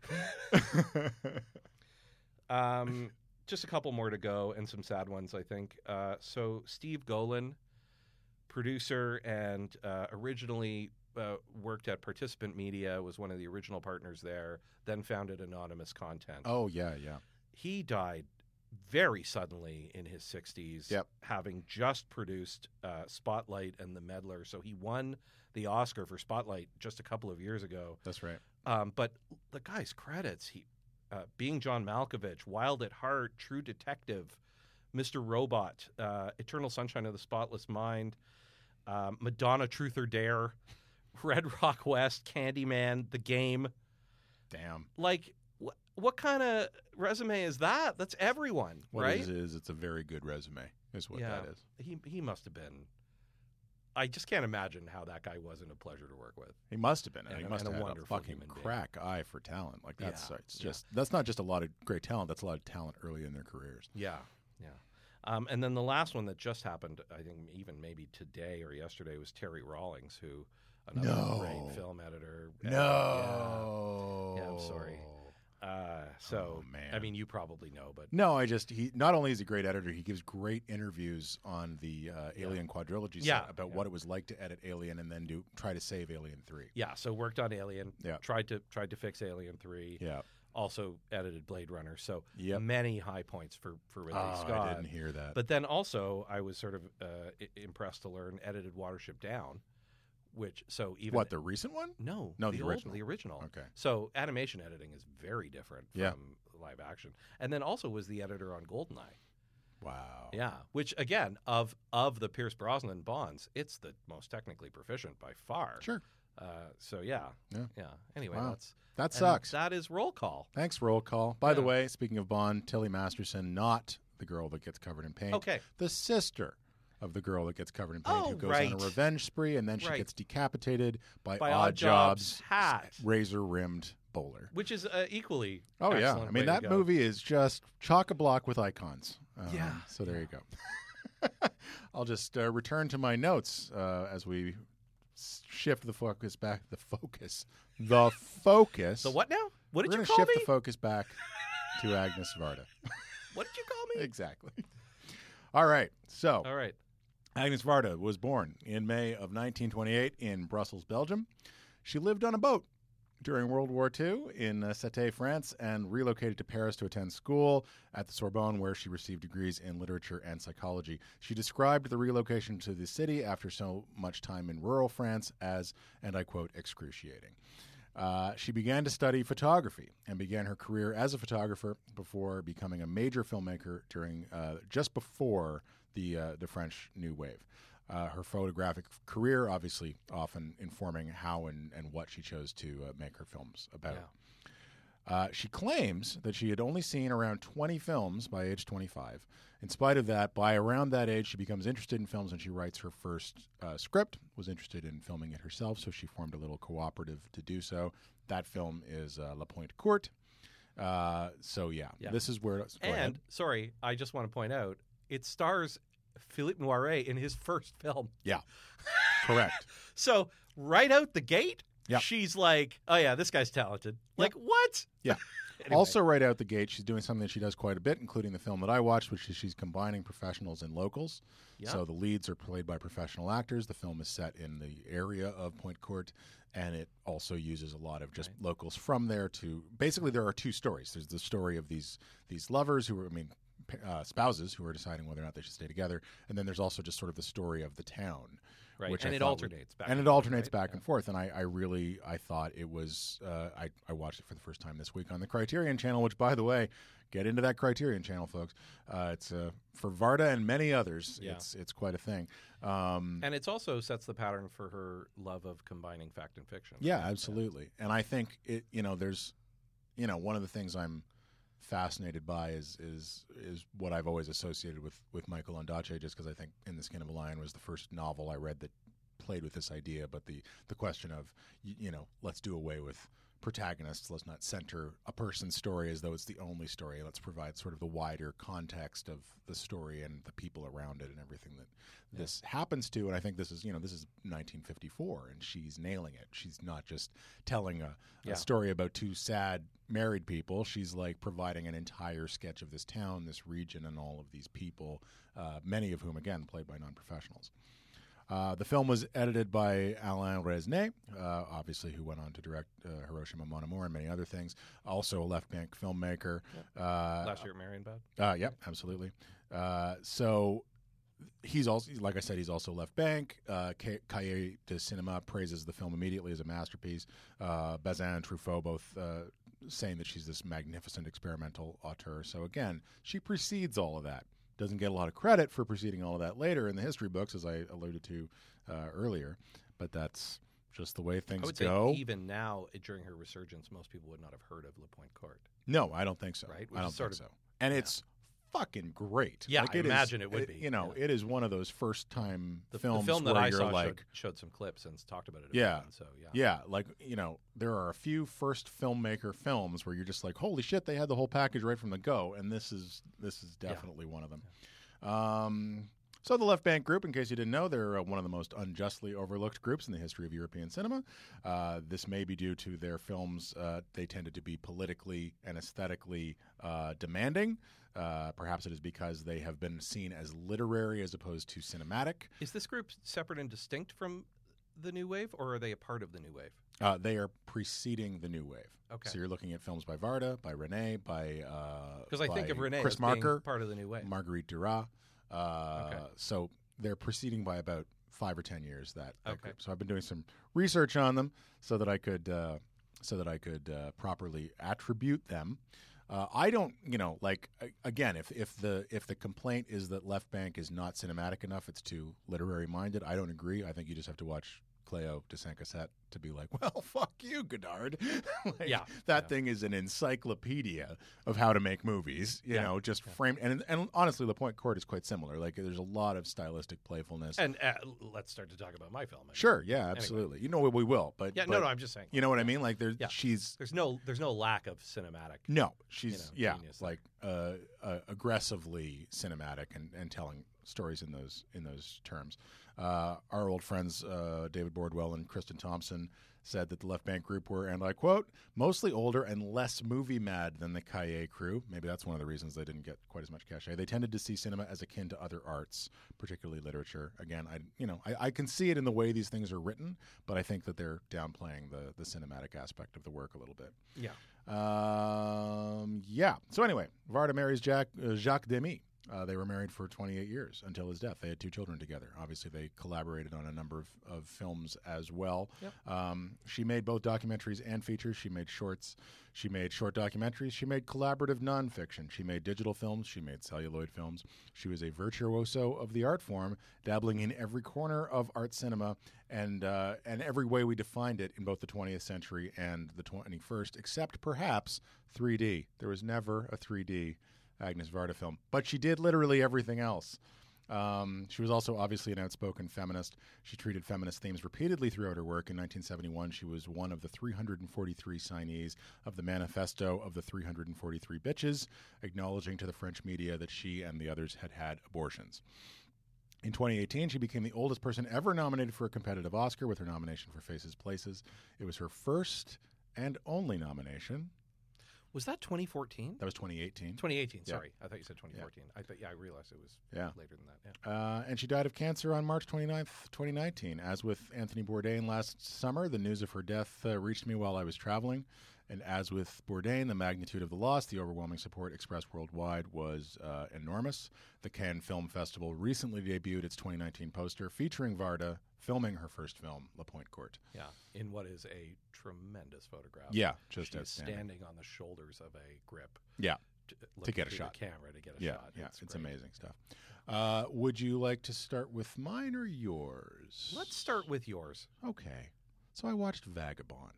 Just a couple more to go and some sad ones, I think. So Steve Golan, producer and originally worked at Participant Media, was one of the original partners there, then founded Anonymous Content. Oh, yeah. He died very suddenly in his 60s, Yep. having just produced Spotlight and The Meddler. So he won the Oscar for Spotlight just a couple of years ago. That's right. But the guy's credits, Being John Malkovich, Wild at Heart, True Detective, Mr. Robot, Eternal Sunshine of the Spotless Mind, Madonna, Truth or Dare, Red Rock West, Candyman, The Game. Damn. Like, what kind of resume is that? That's everyone, What right? it is, it's a very good resume, is what that is. He must have been. I just can't imagine how that guy wasn't a pleasure to work with. He must have been. And He a- must and a have had a wonderful fucking human being. crack eye for talent. Like that's Yeah, it's just that's not just a lot of great talent. That's a lot of talent early in their careers. Yeah. And then the last one that just happened, I think even maybe today or yesterday, was Terry Rawlings, who another No. great film editor. No. Yeah, I'm sorry. So, Oh, man. I mean, you probably know, but No, he not only is he a great editor, he gives great interviews on the Alien Quadrilogy Yeah, set about what it was like to edit Alien and then try to save Alien 3. yeah. So worked on Alien. Yeah. Tried to fix Alien 3. Yeah. Also edited Blade Runner. So Yep. many high points for Ridley Oh, Scott. I didn't hear that. But then also, I was sort of impressed to learn edited Watership Down, which even what, the recent one? No, No, the the old- original. the original. Okay. So animation editing is very different from Yeah. live action. And then also was the editor on Goldeneye. Wow. Yeah, which again of the Pierce Brosnan Bonds, it's the most technically proficient by far. Sure. So yeah. Anyway, Wow. that That sucks. That is roll call. Thanks, roll call. By the Yeah. way, speaking of Bond, Tilly Masterson, not the girl that gets covered in paint. Okay. The sister of the girl that gets covered in paint, Oh, who goes right. on a revenge spree, and then she Right. gets decapitated by Odd Jobs' hat. razor-rimmed bowler. Which is equally Oh, yeah. excellent I mean, way to that go. movie is just chock-a-block with icons. Yeah. So there you go. I'll just return to my notes as we shift the focus back. The focus. The what now? What did We're you gonna call shift me? the focus back to Agnes Varda. What did you call me? Exactly. All right. So All right. Agnes Varda was born in May of 1928 in Brussels, Belgium. She lived on a boat during World War II in Cété, France, and relocated to Paris to attend school at the Sorbonne, where she received degrees in literature and psychology. She described the relocation to the city after so much time in rural France as, and I quote, excruciating. She began to study photography and began her career as a photographer before becoming a major filmmaker during just before the French New Wave. Her photographic career obviously often informing how and what she chose to make her films about. She claims that she had only seen around 20 films by age 25. In spite of that, by around that age, she becomes interested in films and she writes her first script, was interested in filming it herself, so she formed a little cooperative to do so. That film is La Pointe Courte. This is where... And, sorry, I just want to point out, it stars Philippe Noiret in his first film. Yeah, correct. So, right out the gate, Yep. she's like, oh yeah, this guy's talented. Like, what? Yeah. Anyway. Also, right out the gate, she's doing something that she does quite a bit, including the film that I watched, which is she's combining professionals and locals. Yeah. So the leads are played by professional actors. The film is set in the area of Pointe Courte, and it also uses a lot of just locals from there to... Basically, there are two stories. There's the story of these lovers who are, spouses who are deciding whether or not they should stay together, and then there's also just sort of the story of the town. Right, Which and I it thought alternates back and and it forth, alternates right? back and forth. And I thought it was. I watched it for the first time this week on the Criterion Channel. Which, by the way, get into that Criterion Channel, folks. It's for Varda and many others. Yeah. It's quite a thing. And it also sets the pattern for her love of combining fact and fiction. Yeah, absolutely. And I think it. There's, one of the things I'm fascinated by is what I've always associated with Michael Ondaatje, just because I think In the Skin of a Lion was the first novel I read that played with this idea, but the question of, let's do away with protagonists. Let's not center a person's story as though it's the only story. Let's provide sort of the wider context of the story and the people around it and everything that this happens to. And I think this is 1954, and she's nailing it. She's not just telling a story about two sad married people. She's like providing an entire sketch of this town, this region, and all of these people, many of whom, again, played by non-professionals. The film was edited by Alain Resnais, obviously, who went on to direct Hiroshima Mon Amour and many other things. Also a Left Bank filmmaker. Last year at Marienbad. Yep, absolutely. So he's also, like I said, he's also Left Bank. Cahiers de Cinema praises the film immediately as a masterpiece. Bazin and Truffaut both saying that she's this magnificent experimental auteur. So again, she precedes all of that. Doesn't get a lot of credit for preceding all of that later in the history books, as I alluded to earlier, but that's just the way things I would go. say even now, during her resurgence, most people would not have heard of Le Point Court. No, I don't think so. Right? I don't think so. And it's fucking great. Yeah, like, I imagine it would be. It is one of those first-time films the film that where I you're saw like, showed some clips and talked about it. Yeah, so like there are a few first filmmaker films where you're just like, holy shit, they had the whole package right from the go, and this is definitely one of them. So the Left Bank Group, in case you didn't know, they're one of the most unjustly overlooked groups in the history of European cinema. This may be due to their films. They tended to be politically and aesthetically demanding. Perhaps it is because they have been seen as literary as opposed to cinematic. Is this group separate and distinct from the New Wave, or are they a part of the New Wave? They are preceding the New Wave. Okay. So you're looking at films by Varda, by René, by because I think of René Chris as Marker, being part of the New Wave. Marguerite Duras. So they're preceding by about 5 or 10 years. That group. So I've been doing some research on them so that I could properly attribute them. I don't, again, if the complaint is that Left Bank is not cinematic enough, it's too literary minded. I don't agree. I think you just have to watch Cléo de Saint-Cassette to be like, well, fuck you, Godard. That thing is an encyclopedia of how to make movies, just framed. And honestly, Le Point Court is quite similar. Like, there's a lot of stylistic playfulness. And let's start to talk about my film. Sure, yeah, absolutely. Anyway. We will. But no, I'm just saying. You know what I mean? Like, there's no lack of cinematic. No, she's genius like aggressively cinematic and telling stories in those terms. Our old friends David Bordwell and Kristen Thompson said that the Left Bank Group were, and I quote, mostly older and less movie mad than the Cahiers crew. Maybe that's one of the reasons they didn't get quite as much cachet. They tended to see cinema as akin to other arts, particularly literature. Again, I can see it in the way these things are written, but I think that they're downplaying the cinematic aspect of the work a little bit. So anyway, Varda marries Jacques Demy. They were married for 28 years until his death. They had 2 children together. Obviously, they collaborated on a number of films as well. Yep. She made both documentaries and features. She made shorts. She made short documentaries. She made collaborative nonfiction. She made digital films. She made celluloid films. She was a virtuoso of the art form, dabbling in every corner of art cinema and every way we defined it in both the 20th century and the 21st, except perhaps 3D. There was never a 3D Agnes Varda film, but she did literally everything else. She was also obviously an outspoken feminist. She treated feminist themes repeatedly throughout her work. In 1971, she was one of the 343 signees of the Manifesto of the 343 Bitches, acknowledging to the French media that she and the others had abortions. In 2018, she became the oldest person ever nominated for a competitive Oscar with her nomination for Faces Places. It was her first and only nomination. Was that 2014? That was 2018. 2018, sorry. I thought you said 2014. Yeah. I realized it was later than that. Yeah. And she died of cancer on March 29th, 2019. As with Anthony Bourdain last summer, the news of her death reached me while I was traveling. And as with Bourdain, the magnitude of the loss, the overwhelming support expressed worldwide was enormous. The Cannes Film Festival recently debuted its 2019 poster featuring Varda filming her first film, Le Point Court. Yeah, in what is a tremendous photograph. Yeah, just She's standing on the shoulders of a grip. Yeah, to get a shot. The camera to get a shot. Yeah, it's amazing stuff. Would you like to start with mine or yours? Let's start with yours. Okay. So I watched Vagabond.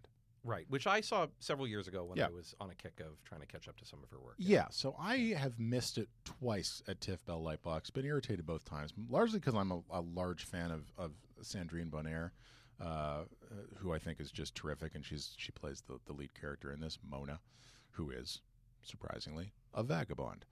Right, which I saw several years ago when Yeah. I was on a kick of trying to catch up to some of her work. Yeah, so I have missed it twice at TIFF Bell Lightbox. Been irritated both times, largely because I'm a large fan of Sandrine Bonnaire, who I think is just terrific, and she plays the lead character in this, Mona, who is surprisingly a vagabond.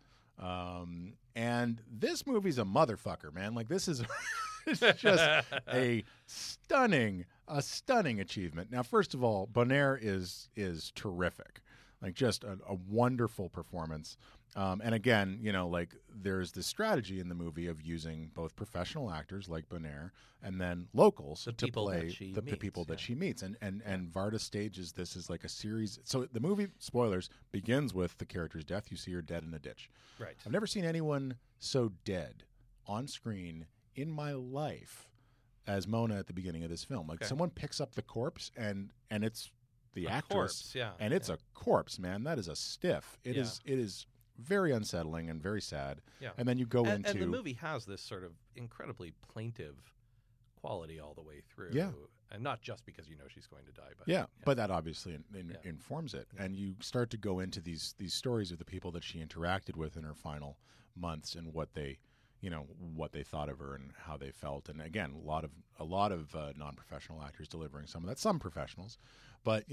And this movie's a motherfucker, man. Like, this is it's just a stunning achievement. Now, first of all, Bonnaire is terrific. Like, just a wonderful performance. And again, like, there's this strategy in the movie of using both professional actors like Bonnaire and then locals The to people play that she the meets, people that yeah. she meets. And Varda stages this as like a series. So the movie, spoilers, begins with the character's death. You see her dead in a ditch. Right. I've never seen anyone so dead on screen in my life as Mona at the beginning of this film. Like, Okay. someone picks up the corpse and it's the A actress, corpse, yeah, and it's yeah. a corpse, man. That is a stiff. It Yeah. is very unsettling and very sad. Yeah. And then you go And into the movie has this sort of incredibly plaintive quality all the way through. Yeah. And not just because you know she's going to die, but yeah, but that obviously Yeah. informs it, and you start to go into these stories of the people that she interacted with in her final months and what they thought of her and how they felt. And again, a lot of non-professional actors delivering some of that, some professionals, but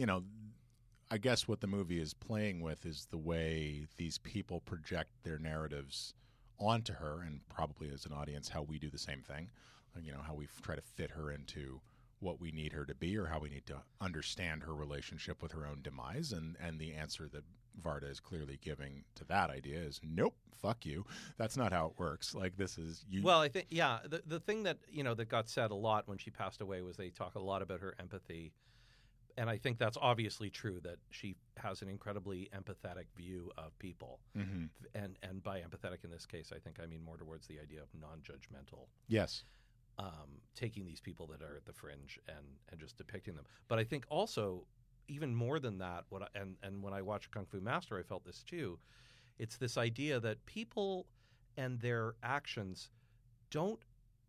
I guess what the movie is playing with is the way these people project their narratives onto her, and probably as an audience how we do the same thing. How we try to fit her into what we need her to be, or how we need to understand her relationship with her own demise. And the answer that Varda is clearly giving to that idea is, nope, fuck you. That's not how it works. Like, this is you. Well, I think, yeah, the thing that, that got said a lot when she passed away was they talk a lot about her empathy. And I think that's obviously true, that she has an incredibly empathetic view of people. Mm-hmm. And by empathetic in this case, I think I mean more towards the idea of non-judgmental. Yes. Taking these people that are at the fringe and just depicting them. But I think also, even more than that, and when I watch Kung Fu Master, I felt this too. It's this idea that people and their actions don't.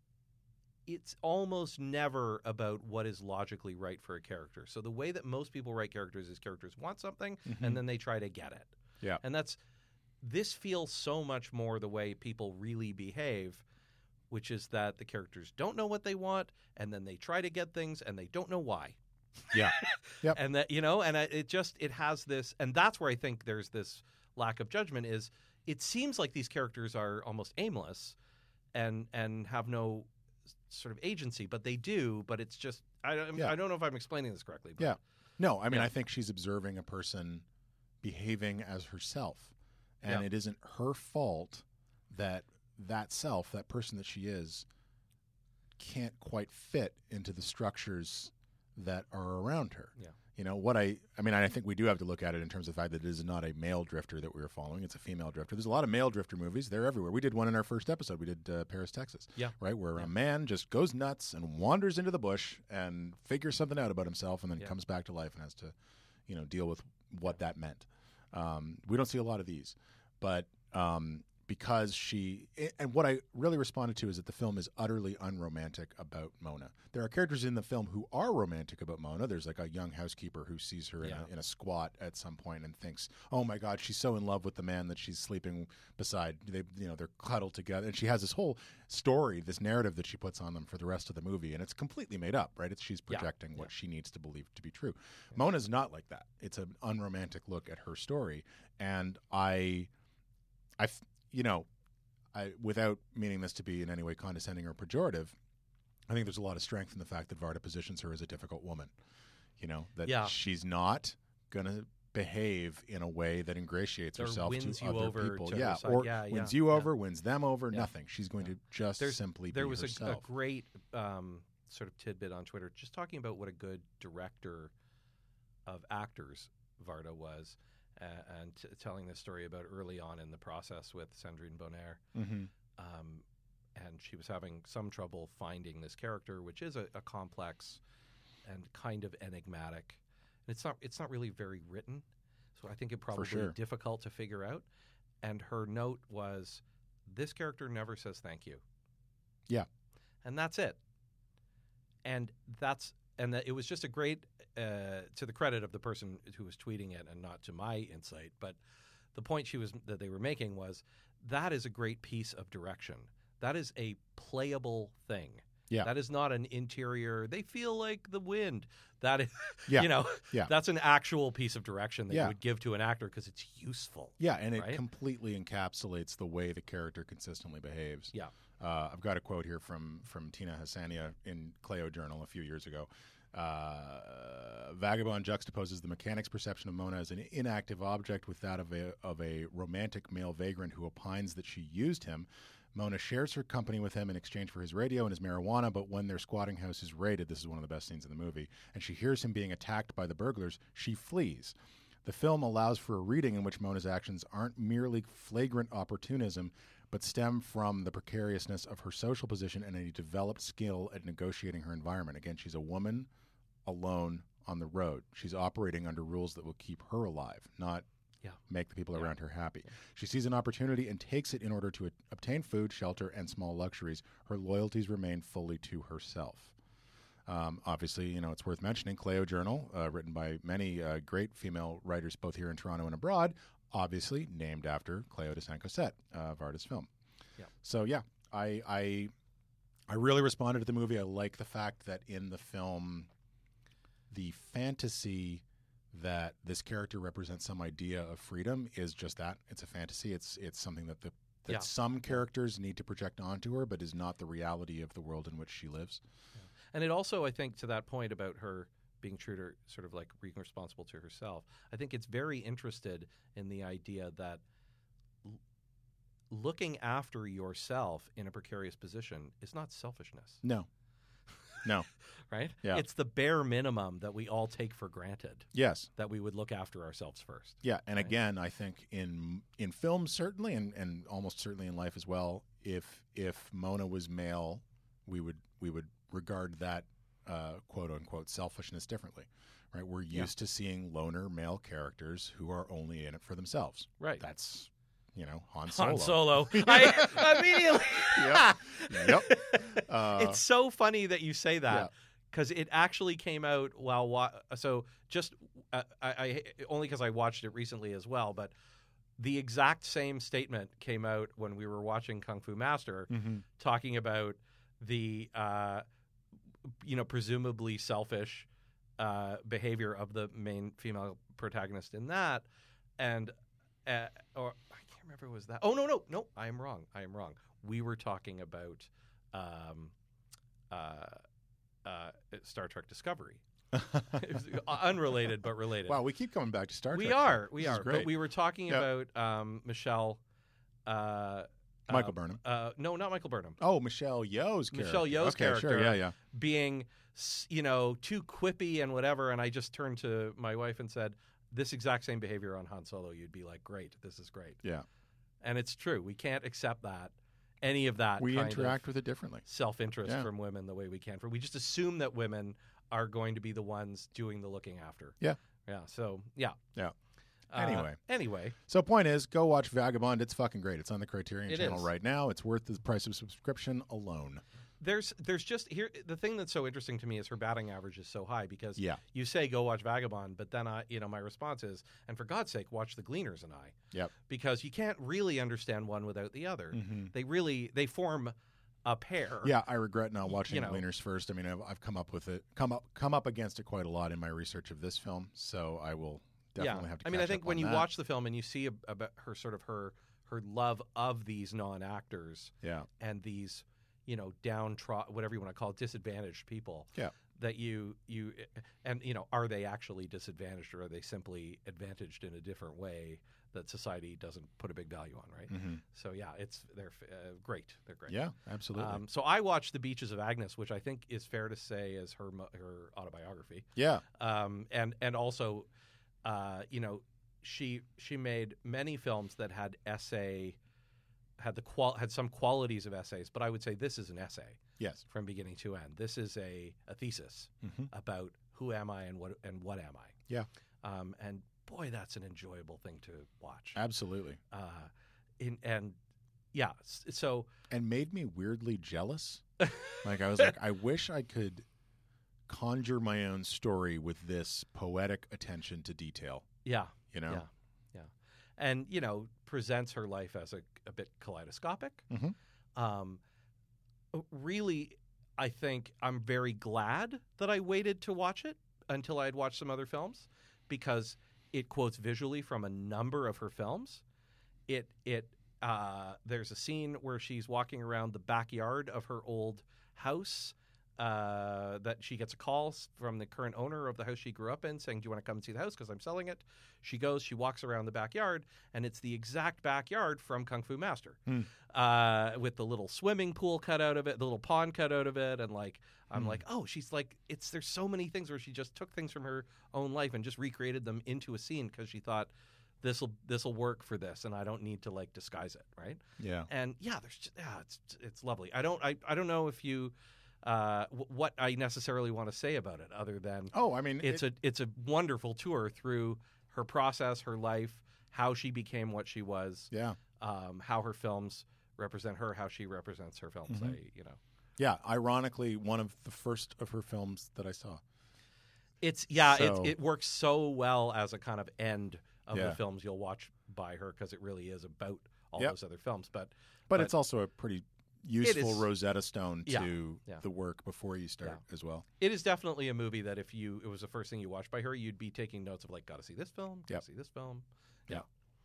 It's almost never about what is logically right for a character. So the way that most people write characters is characters want something and then they try to get it. Yeah. And this feels so much more the way people really behave, which is that the characters don't know what they want, and then they try to get things, and they don't know why. Yeah. Yep. And that, and it has this, and that's where I think there's this lack of judgment. Is it seems like these characters are almost aimless, and have no sort of agency, but they do. But it's just I don't know if I'm explaining this correctly. But, Yeah. No, I mean, Yeah. I think she's observing a person behaving as herself, and Yeah. it isn't her fault that self, that person that she is, can't quite fit into the structures that are around her. Yeah. I think we do have to look at it in terms of the fact that it is not a male drifter that we were following. It's a female drifter. There's a lot of male drifter movies. They're everywhere. We did one in our first episode. We did Paris, Texas. Yeah. Right? Where a man just goes nuts and wanders into the bush and figures something out about himself and then comes back to life and has to, deal with what that meant. We don't see a lot of these. But because and what I really responded to is that the film is utterly unromantic about Mona. There are characters in the film who are romantic about Mona. There's like a young housekeeper who sees her in a squat at some point and thinks, "Oh my God, she's so in love with the man that she's sleeping beside." They're cuddled together, and she has this whole story, this narrative that she puts on them for the rest of the movie, and it's completely made up, right? She's projecting what she needs to believe to be true. Mona's not like that. It's an unromantic look at her story, and without meaning this to be in any way condescending or pejorative, I think there's a lot of strength in the fact that Varda positions her as a difficult woman. That she's not going to behave in a way that ingratiates Or herself wins to you other over people. to her side. Or Yeah, wins yeah, you yeah. over, wins them over, Yeah. nothing. She's going to just simply There be was a herself. great sort of tidbit on Twitter just talking about what a good director of actors Varda was, and telling this story about early on in the process with Sandrine Bonnaire. Mm-hmm. And she was having some trouble finding this character, which is a complex and kind of enigmatic. And it's not really very written, so I think it probably sure. difficult to figure out. And her note was, "This character never says thank you." Yeah. And that's it. And it was just a great to the credit of the person who was tweeting it and not to my insight, but the point that they were making was that is a great piece of direction. That is a playable thing. Yeah. That is not an interior. They feel like the wind. That is, Yeah. that's an actual piece of direction that Yeah. you would give to an actor because it's useful. Yeah, and it right? completely encapsulates the way the character consistently behaves. Yeah. I've got a quote here from Tina Hassania in Cleo Journal a few years ago. Vagabond juxtaposes the mechanic's perception of Mona as an inactive object with that of a romantic male vagrant who opines that she used him. Mona shares her company with him in exchange for his radio and his marijuana, but when their squatting house is raided, this is one of the best scenes in the movie, and she hears him being attacked by the burglars, she flees. The film allows for a reading in which Mona's actions aren't merely flagrant opportunism, but stem from the precariousness of her social position and a developed skill at negotiating her environment. Again, she's a woman alone on the road. She's operating under rules that will keep her alive, not make the people around her happy. She sees an opportunity and takes it in order to obtain food, shelter, and small luxuries. Her loyalties remain fully to herself. Obviously, it's worth mentioning Cleo Journal, written by many great female writers both here in Toronto and abroad, obviously named after Cleo de Saint Cosette, Varda's film. Yeah. So, I really responded to the movie. I like the fact that in the film, the fantasy that this character represents some idea of freedom is just that. It's a fantasy. It's something that some characters need to project onto her, but is not the reality of the world in which she lives. Yeah. And it also, I think, to that point about her being true to sort of like being responsible to herself, I think it's very interested in the idea that looking after yourself in a precarious position is not selfishness. No. Right? Yeah. It's the bare minimum that we all take for granted. Yes. That we would look after ourselves first. Yeah, and right? again, I think in film certainly, and almost certainly in life as well, if Mona was male, we would regard that quote unquote selfishness differently. Right? We're used to seeing loner male characters who are only in it for themselves. Right. That's Han Solo. Han Solo. I immediately. Yep. It's so funny that you say that because it actually came out while so just I only because I watched it recently as well, but the exact same statement came out when we were watching Kung Fu Master, talking about the presumably selfish behavior of the main female protagonist in that, and or I can't remember if it was that. Oh no, I am wrong. We were talking about Star Trek Discovery. It was unrelated but related. Wow, we keep coming back to Star Trek. We are. Great. But we were talking about Michelle. Michael Burnham. No, not Michael Burnham. Oh, Michelle Yeoh's character. Michelle Yeoh's character. Sure, yeah. Being, too quippy and whatever, and I just turned to my wife and said, "This exact same behavior on Han Solo, you'd be like, great, this is great." Yeah. And it's true. We can't accept that. Any of that. We interact with it differently. Self-interest from women the way we can. We just assume that women are going to be the ones doing the looking after. Yeah. Yeah. So, yeah. Yeah. Anyway. So point is, go watch Vagabond. It's fucking great. It's on the Criterion Channel is. right now. It's worth the price of subscription alone. There's just here the thing that's so interesting to me is her batting average is so high because you say go watch Vagabond, but then my response is, and for God's sake, watch The Gleaners and I. Yep. Because you can't really understand one without the other. Mm-hmm. They form a pair. Yeah, I regret not watching Gleaners first. I mean, I've come up against it quite a lot in my research of this film, so I will definitely have to. I think when you watch the film and you see about her sort of her love of these non-actors, and these downtrodden, whatever you want to call it, disadvantaged people. Yeah. That you are they actually disadvantaged or are they simply advantaged in a different way that society doesn't put a big value on, right? Mm-hmm. So they're great. They're great. Yeah, absolutely. So I watched The Beaches of Agnes, which I think is fair to say is her autobiography. Yeah. And also, she made many films that had had some qualities of essays, but I would say this is an essay. Yes. From beginning to end. This is a thesis about who am I and what am I. Yeah. And boy, that's an enjoyable thing to watch. Absolutely. So and made me weirdly jealous. Like I was like, I wish I could conjure my own story with this poetic attention to detail. Yeah. You know? Yeah. And, presents her life as a bit kaleidoscopic. Mm-hmm. Really, I think I'm very glad that I waited to watch it until I had watched some other films, because it quotes visually from a number of her films. There's a scene where she's walking around the backyard of her old house, that she gets a call from the current owner of the house she grew up in saying, "Do you want to come and see the house? Because I'm selling it." She goes, she walks around the backyard, and it's the exact backyard from Kung Fu Master, with the little swimming pool cut out of it, the little pond cut out of it. And I'm like, oh, she's like, there's so many things where she just took things from her own life and just recreated them into a scene because she thought, this'll work for this, and I don't need to disguise it, right? Yeah. And it's lovely. I don't know if you what I necessarily want to say about it, other than it's a wonderful tour through her process, her life, how she became what she was. Yeah. How her films represent her, how she represents her films. Mm-hmm. Yeah. Ironically, one of the first of her films that I saw. It works so well as a kind of end of the films you'll watch by her, because it really is about all those other films. But it's also a pretty useful Rosetta Stone to the work before you start as well. It is definitely a movie that if it was the first thing you watched by her, you'd be taking notes of gotta see this film, gotta see this film. Yeah.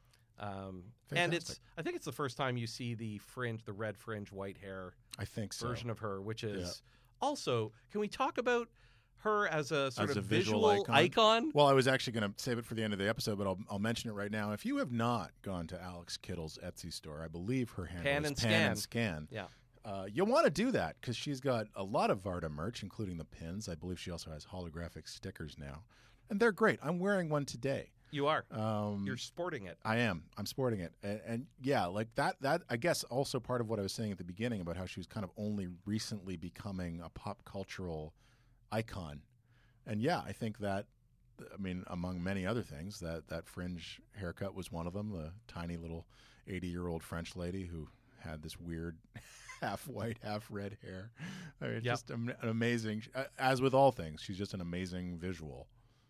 And I think it's the first time you see the red fringe, white hair version of her, which is also, can we talk about her as a sort of visual icon? Well, I was actually going to save it for the end of the episode, but I'll mention it right now. If you have not gone to Alex Kittle's Etsy store, I believe her handle is Pan and Scan. Yeah. You'll want to do that, because she's got a lot of Varda merch, including the pins. I believe she also has holographic stickers now, and they're great. I'm wearing one today. You are. You're sporting it. I am. I'm sporting it. And yeah, that I guess also part of what I was saying at the beginning about how she was kind of only recently becoming a pop cultural icon. And yeah, I think that, among many other things, that fringe haircut was one of them. The tiny little 80-year-old French lady who had this weird half white, half red hair. Just an amazing, as with all things, she's just an amazing visual.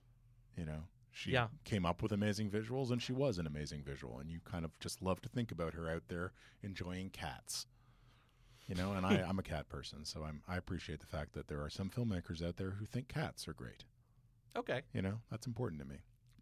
She came up with amazing visuals, and she was an amazing visual. And you kind of just love to think about her out there enjoying cats. And I'm a cat person, so I appreciate the fact that there are some filmmakers out there who think cats are great. Okay. That's important to me.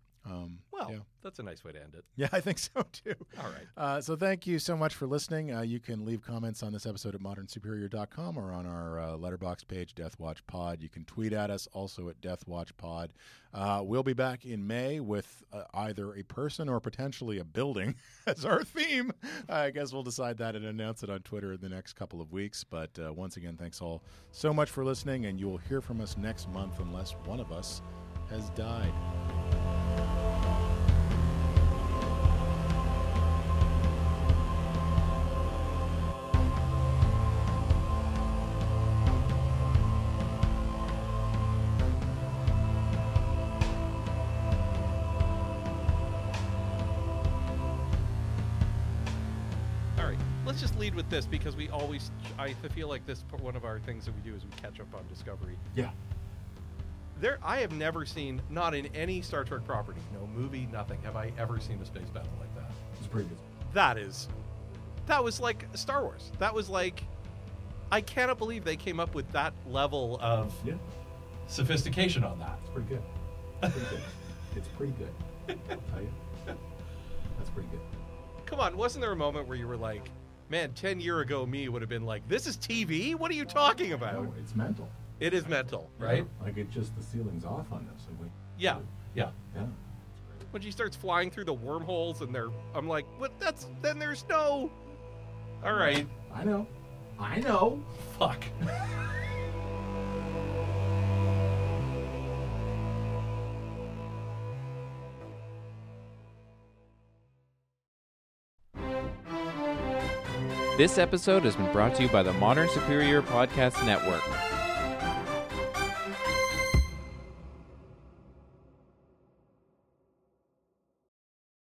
That's a nice way to end it. Yeah, I think so, too. All right. So thank you so much for listening. You can leave comments on this episode at modernsuperior.com or on our letterbox page, Death Watch Pod. You can tweet at us also at Death Watch Pod. We'll be back in May with either a person or potentially a building as our theme. I guess we'll decide that and announce it on Twitter in the next couple of weeks. But once again, thanks all so much for listening, and you will hear from us next month unless one of us has died. Let's just lead with this, because I feel like this one of our things that we do is we catch up on Discovery. Yeah. I have never seen, not in any Star Trek property, no movie, nothing, have I ever seen a space battle like that. It's pretty good. That was like Star Wars. That was like, I cannot believe they came up with that level of sophistication on that. It's pretty good. It's pretty good. I'll tell you. That's pretty good. Come on, wasn't there a moment where you were like, man, 10 years ago me would have been like, this is TV? What are you talking about? No, it's mental. It is mental, right? Like the ceiling's off on this. Yeah. When she starts flying through the wormholes and I'm like, what? Then there's no. All right. I know. Fuck. This episode has been brought to you by the Modern Superior Podcast Network.